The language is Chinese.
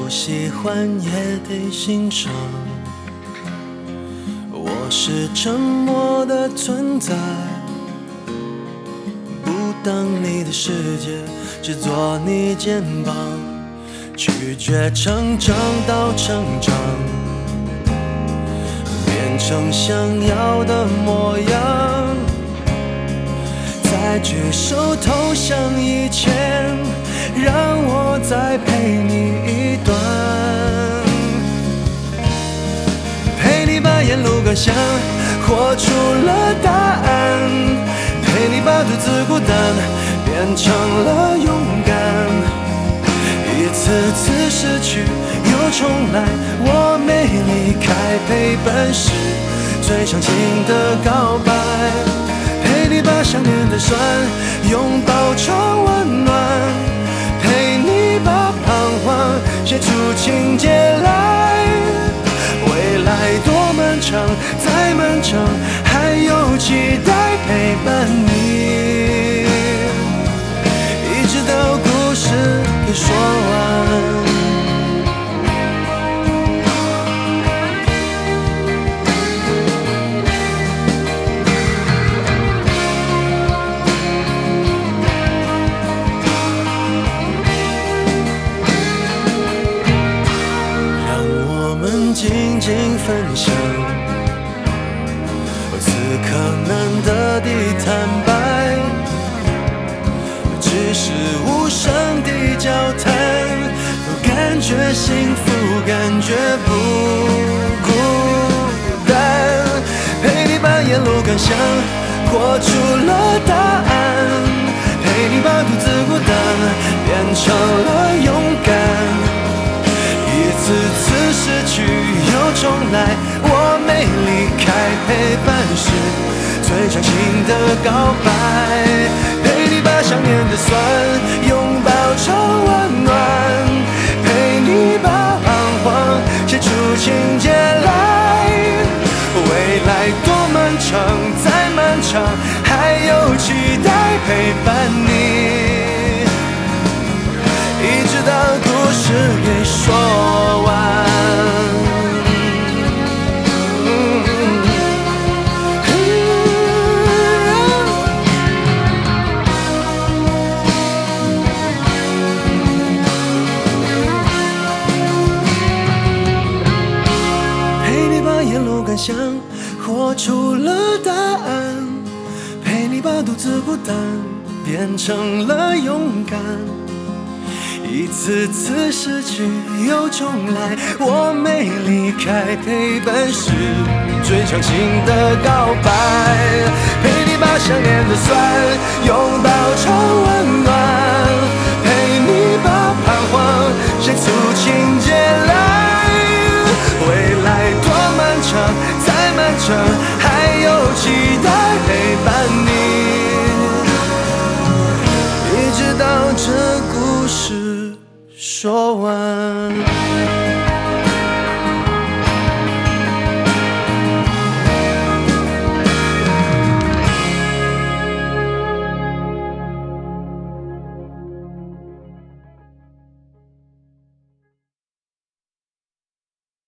不喜欢也得欣赏。我是沉默的存在，不当你的世界，只做你肩膀，拒绝成长到成长，变成想要的模样。在举手投降以前，让我再陪你一段，陪你把沿路感想活出了答案，陪你把独自孤单变成了勇敢。一次次失去又重来，我没离开，陪伴是最长情的告白。陪你把想念的酸拥抱成温暖，陪你把彷徨写出情节来。未来多漫长，再漫长，还有期待陪伴你，一直到故事给说完。静静分享此刻难得的坦白，只是无声的交谈，都感觉幸福，感觉不孤单。陪你把沿路感想活出了答案，陪你把独自孤单变成了勇敢。一次次失去又重来，我没离开，陪伴是最长情的告白。陪你把想念的酸拥抱成温暖，陪你把彷徨写出情节来。未来多漫长，再漫长，还有期待陪伴你，一直到故事给说完。陪你把沿路感想活出了答案，陪你把独自孤单变成了勇敢。一次次失去又重来，我没离开，陪伴是最长情的告白。陪你把想念的酸拥抱成温暖，陪你把彷徨写出情节来。未来多漫长，再漫长，还有期待陪伴你，一直到这故事说完。